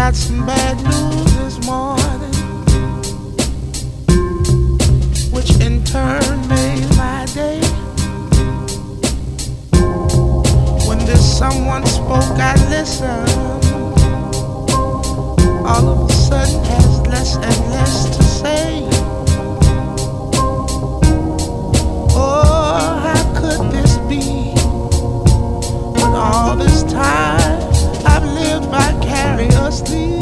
got some bad news this morning, which in turn made my day. When this someone spoke, I listened. All of a sudden has less and less to say. Oh, how could this be? When all this time I've lived vicariously.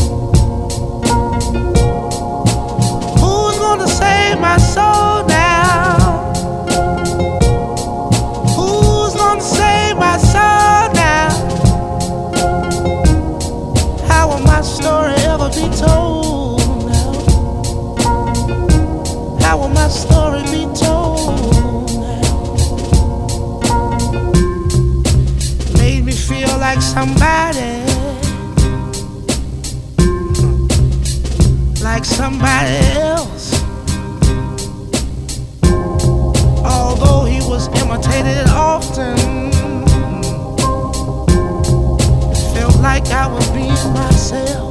Who's gonna save my soul now? Who's gonna save my soul now? How will my story ever be told now? How will my story be told now? Made me feel like somebody, like somebody else. Although he was imitated often, it felt like I was being myself.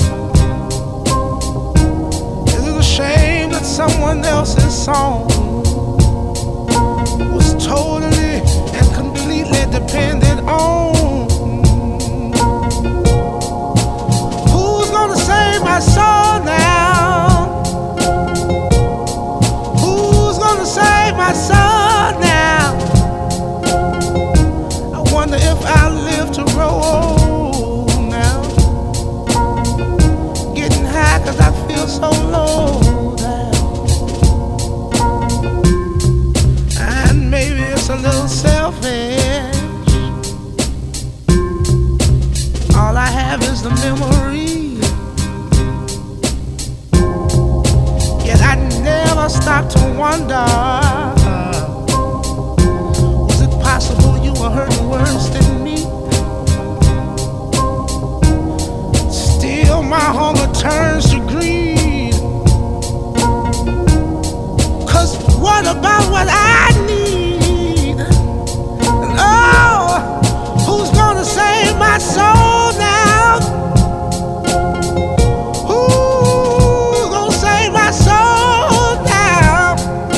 Is it a shame that someone else's song was totally and completely dependent on? Who's gonna save my soul now? Who's gonna save my soul now? I wonder if I'll live to grow old now. Getting high 'cause I feel so low now. And maybe it's a little selfish. All I have is the memory. Yet I never stop to wonder, was it possible you were hurting worse than me? Still my hunger turns to greed. 'Cause what about what I need? And oh, who's gonna save my soul now? Who's gonna save my soul now?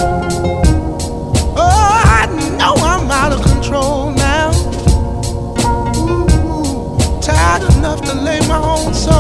Oh, I know I'm out of control now. Ooh, tired enough to lay my own soul